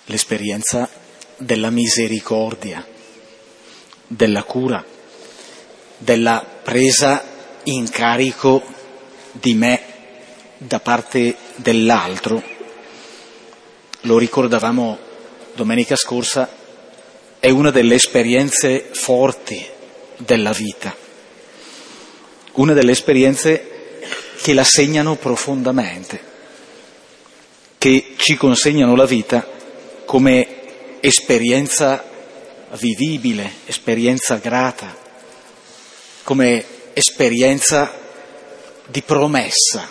l'esperienza della misericordia, della cura, della presa in carico di me da parte dell'altro. Lo ricordavamo domenica scorsa, è una delle esperienze forti della vita, una delle esperienze che la segnano profondamente, che ci consegnano la vita come esperienza vivibile, esperienza grata, come esperienza di promessa.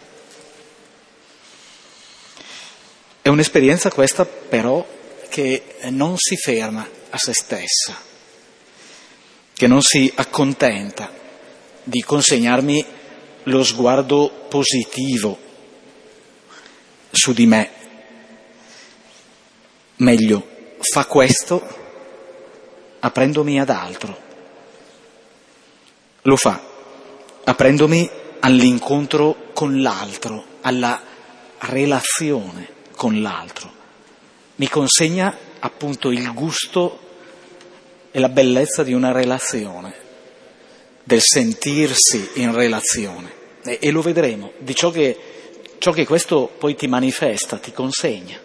È un'esperienza questa però che non si ferma a se stessa, che non si accontenta di consegnarmi lo sguardo positivo su di me. Meglio, fa questo aprendomi ad altro. Lo fa aprendomi all'incontro con l'altro, alla relazione con l'altro. Mi consegna appunto il gusto e la bellezza di una relazione, del sentirsi in relazione. E lo vedremo, di ciò che questo poi ti manifesta, ti consegna.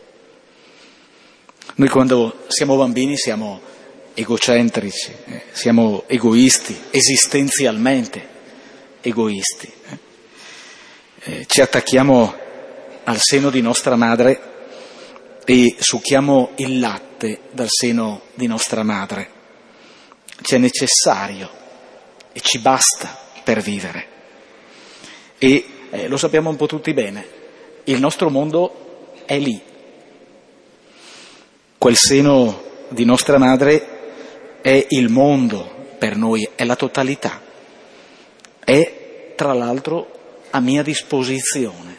Noi quando siamo bambini siamo egocentrici, siamo egoisti, esistenzialmente egoisti. Ci attacchiamo al seno di nostra madre e succhiamo il latte dal seno di nostra madre. Ci è necessario e ci basta per vivere. E lo sappiamo un po' tutti bene, il nostro mondo è lì. Quel seno di nostra madre è il mondo per noi, è la totalità. È, tra l'altro, a mia disposizione.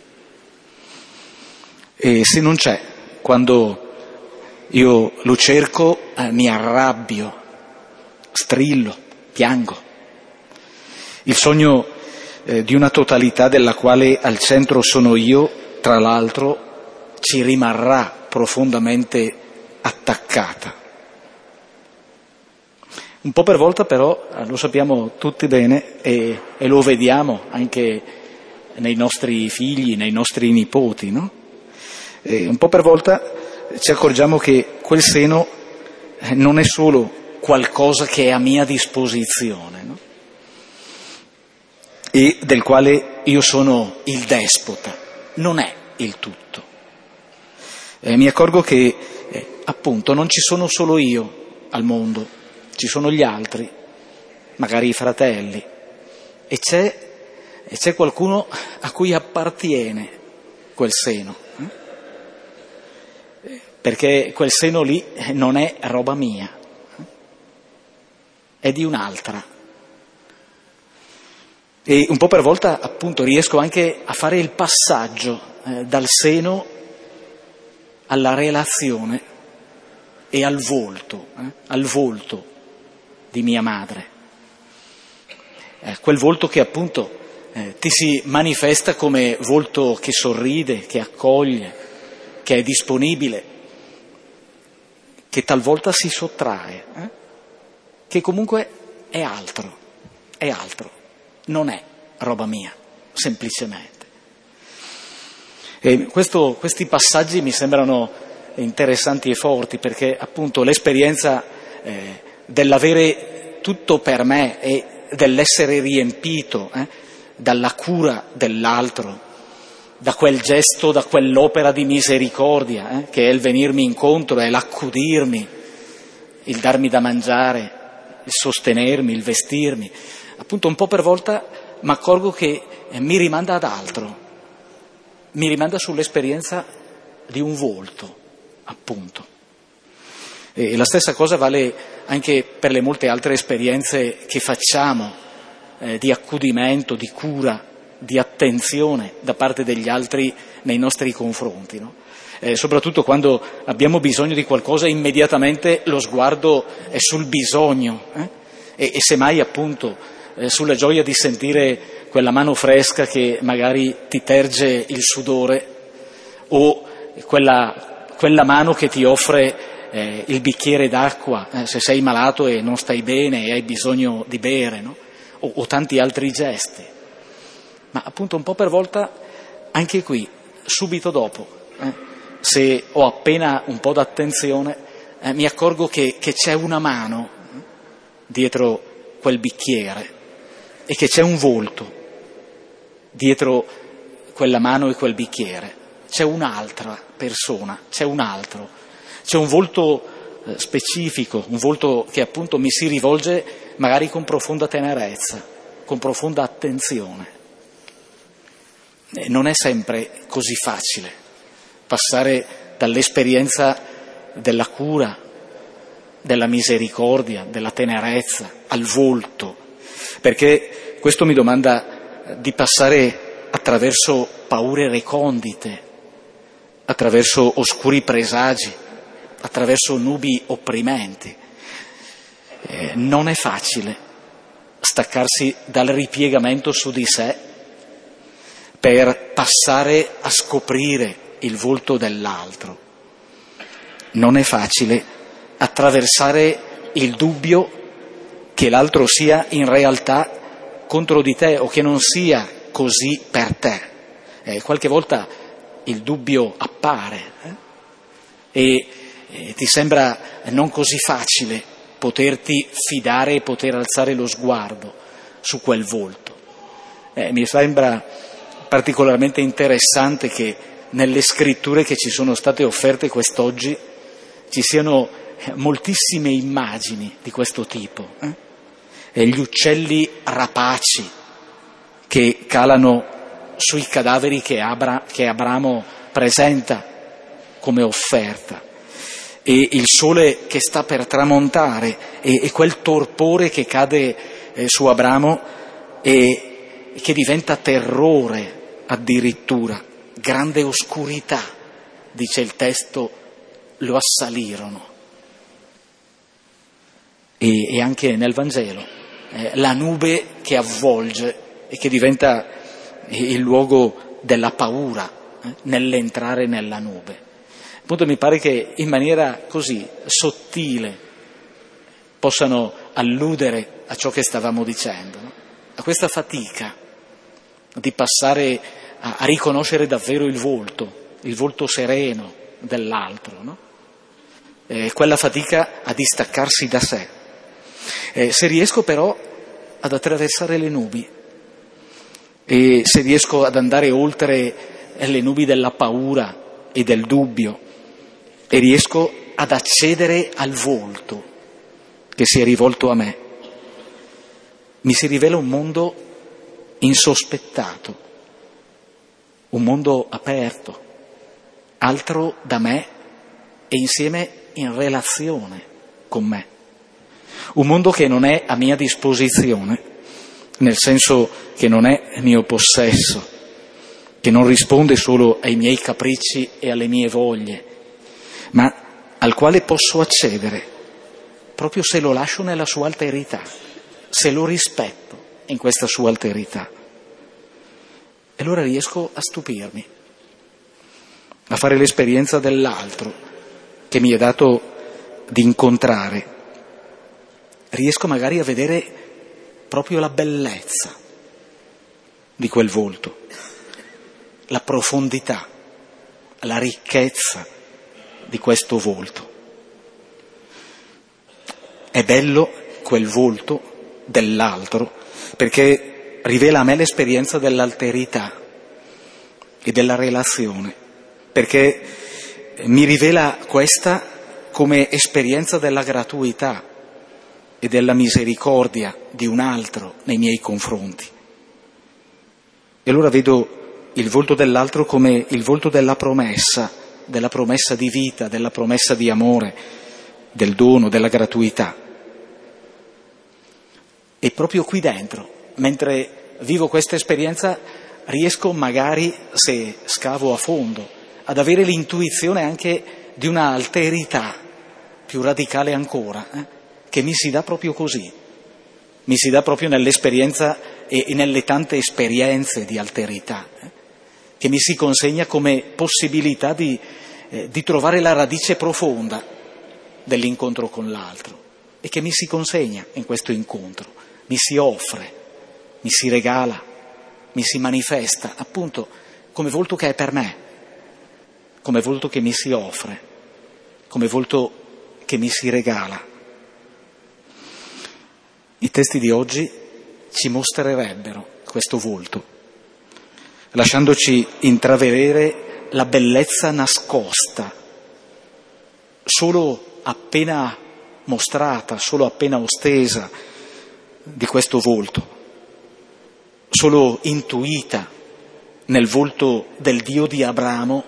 E se non c'è, quando io lo cerco, mi arrabbio, strillo, piango. Il sogno di una totalità della quale al centro sono io, tra l'altro, ci rimarrà profondamente attaccata. Un po' per volta però, lo sappiamo tutti bene e lo vediamo anche nei nostri figli, nei nostri nipoti, no? Un po' per volta ci accorgiamo che quel seno non è solo qualcosa che è a mia disposizione, no? E del quale io sono il despota, non è il tutto. Mi accorgo che appunto non ci sono solo io al mondo, ci sono gli altri, magari i fratelli, e c'è qualcuno a cui appartiene quel seno, perché quel seno lì non è roba mia, è di un'altra. E un po' per volta appunto riesco anche a fare il passaggio dal seno alla relazione e al volto di mia madre. Quel volto che appunto ti si manifesta come volto che sorride, che accoglie, che è disponibile, che talvolta si sottrae, che comunque è altro, non è roba mia, semplicemente. E questi passaggi mi sembrano interessanti e forti perché appunto l'esperienza dell'avere tutto per me e dell'essere riempito dalla cura dell'altro, da quel gesto, da quell'opera di misericordia che è il venirmi incontro, è l'accudirmi, il darmi da mangiare, il sostenermi, il vestirmi. Appunto un po' per volta mi accorgo che mi rimanda ad altro, mi rimanda sull'esperienza di un volto, appunto. E la stessa cosa vale anche per le molte altre esperienze che facciamo di accudimento, di cura, di attenzione da parte degli altri nei nostri confronti, no? Soprattutto quando abbiamo bisogno di qualcosa, immediatamente lo sguardo è sul bisogno e semmai appunto sulla gioia di sentire quella mano fresca che magari ti terge il sudore o quella quella mano che ti offre il bicchiere d'acqua se sei malato e non stai bene e hai bisogno di bere, no? O tanti altri gesti. Ma appunto un po' per volta, anche qui, subito dopo, se ho appena un po' d'attenzione, mi accorgo che c'è una mano dietro quel bicchiere e che c'è un volto dietro quella mano e quel bicchiere. C'è un'altra persona, c'è un altro, c'è un volto specifico, un volto che appunto mi si rivolge magari con profonda tenerezza, con profonda attenzione. Non è sempre così facile passare dall'esperienza della cura, della misericordia, della tenerezza al volto, perché questo mi domanda di passare attraverso paure recondite, attraverso oscuri presagi, attraverso nubi opprimenti. Non è facile staccarsi dal ripiegamento su di sé per passare a scoprire il volto dell'altro. Non è facile attraversare il dubbio che l'altro sia in realtà contro di te o che non sia così per te. Qualche volta il dubbio appare e ti sembra non così facile poterti fidare e poter alzare lo sguardo su quel volto. Mi sembra particolarmente interessante che nelle scritture che ci sono state offerte quest'oggi ci siano moltissime immagini di questo tipo. Gli uccelli rapaci che calano sui cadaveri che Abramo presenta come offerta, e il sole che sta per tramontare e quel torpore che cade su Abramo e che diventa terrore addirittura, grande oscurità, dice il testo, lo assalirono. E anche nel Vangelo la nube che avvolge e che diventa il luogo della paura nell'entrare nella nube. Appunto mi pare che in maniera così sottile possano alludere a ciò che stavamo dicendo, no? A questa fatica di passare a riconoscere davvero il volto sereno dell'altro, no? Quella fatica a distaccarsi da sé. Se riesco però ad attraversare le nubi e se riesco ad andare oltre le nubi della paura e del dubbio e riesco ad accedere al volto che si è rivolto a me, mi si rivela un mondo insospettato, un mondo aperto, altro da me e insieme in relazione con me. Un mondo che non è a mia disposizione, nel senso che non è mio possesso, che non risponde solo ai miei capricci e alle mie voglie, ma al quale posso accedere proprio se lo lascio nella sua alterità, se lo rispetto in questa sua alterità. E allora riesco a stupirmi, a fare l'esperienza dell'altro che mi è dato di incontrare. Riesco magari a vedere proprio la bellezza di quel volto, la profondità, la ricchezza di questo volto. È bello quel volto dell'altro perché rivela a me l'esperienza dell'alterità e della relazione, perché mi rivela questa come esperienza della gratuità e della misericordia di un altro nei miei confronti. E allora vedo il volto dell'altro come il volto della promessa di vita, della promessa di amore, del dono, della gratuità. E proprio qui dentro, mentre vivo questa esperienza, riesco magari, se scavo a fondo, ad avere l'intuizione anche di una alterità più radicale ancora, che mi si dà proprio così, mi si dà proprio nell'esperienza e nelle tante esperienze di alterità, che mi si consegna come possibilità di di trovare la radice profonda dell'incontro con l'altro e che mi si consegna in questo incontro, mi si offre, mi si regala, mi si manifesta appunto come volto che è per me, come volto che mi si offre, come volto che mi si regala. I testi di oggi ci mostrerebbero questo volto, lasciandoci intravedere la bellezza nascosta, solo appena mostrata, solo appena ostesa di questo volto, solo intuita nel volto del Dio di Abramo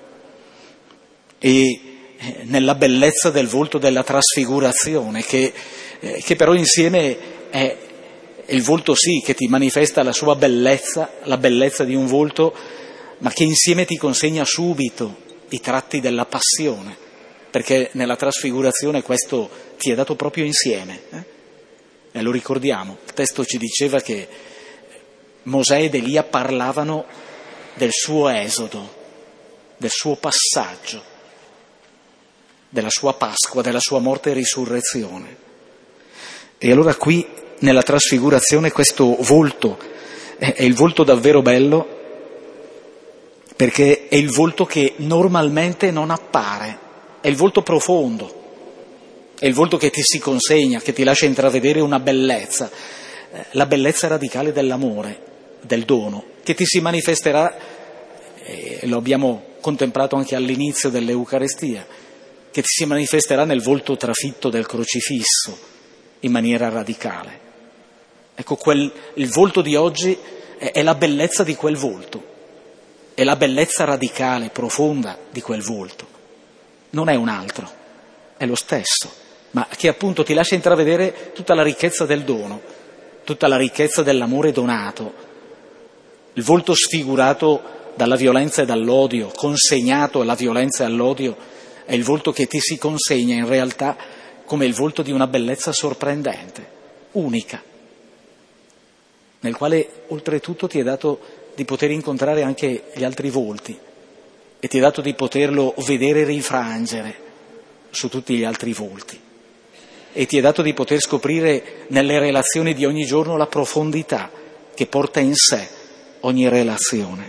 e nella bellezza del volto della trasfigurazione, che però insieme è il volto sì che ti manifesta la sua bellezza, la bellezza di un volto, ma che insieme ti consegna subito i tratti della passione, perché nella trasfigurazione questo ti è dato proprio insieme. E lo ricordiamo, il testo ci diceva che Mosè ed Elia parlavano del suo esodo, del suo passaggio, della sua Pasqua, della sua morte e risurrezione. E allora qui nella trasfigurazione questo volto è il volto davvero bello, perché è il volto che normalmente non appare, è il volto profondo, è il volto che ti si consegna, che ti lascia intravedere una bellezza, la bellezza radicale dell'amore, del dono, che ti si manifesterà, lo abbiamo contemplato anche all'inizio dell'Eucaristia, che ti si manifesterà nel volto trafitto del crocifisso in maniera radicale. Ecco, il volto di oggi è la bellezza di quel volto, è la bellezza radicale, profonda di quel volto. Non è un altro, è lo stesso, ma che appunto ti lascia intravedere tutta la ricchezza del dono, tutta la ricchezza dell'amore donato, il volto sfigurato dalla violenza e dall'odio, consegnato alla violenza e all'odio, è il volto che ti si consegna in realtà come il volto di una bellezza sorprendente, unica, nel quale oltretutto ti è dato di poter incontrare anche gli altri volti e ti è dato di poterlo vedere rifrangere su tutti gli altri volti e ti è dato di poter scoprire nelle relazioni di ogni giorno la profondità che porta in sé ogni relazione.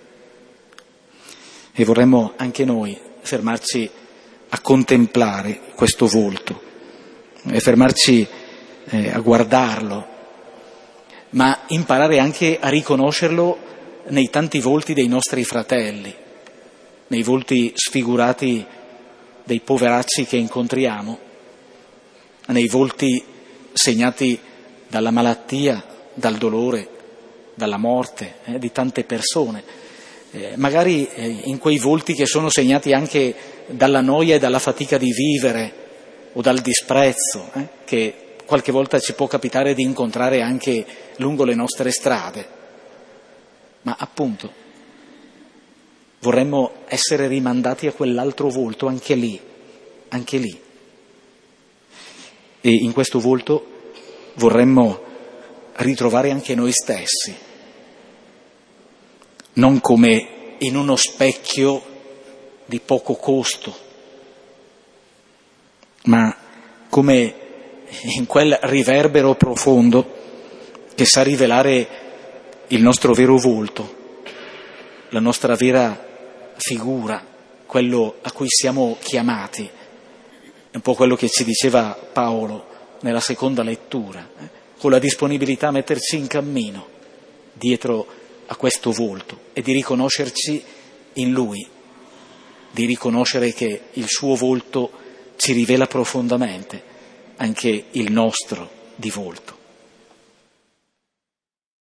E vorremmo anche noi fermarci a contemplare questo volto e fermarci a guardarlo, ma imparare anche a riconoscerlo nei tanti volti dei nostri fratelli, nei volti sfigurati dei poveracci che incontriamo, nei volti segnati dalla malattia, dal dolore, dalla morte di tante persone, magari in quei volti che sono segnati anche dalla noia e dalla fatica di vivere o dal disprezzo che qualche volta ci può capitare di incontrare anche lungo le nostre strade. Ma appunto vorremmo essere rimandati a quell'altro volto, anche lì. E in questo volto vorremmo ritrovare anche noi stessi, non come in uno specchio di poco costo, ma come in quel riverbero profondo che sa rivelare il nostro vero volto, la nostra vera figura, quello a cui siamo chiamati. È un po' quello che ci diceva Paolo nella seconda lettura, con la disponibilità a metterci in cammino dietro a questo volto e di riconoscerci in lui, di riconoscere che il suo volto ci rivela profondamente anche il nostro di volto.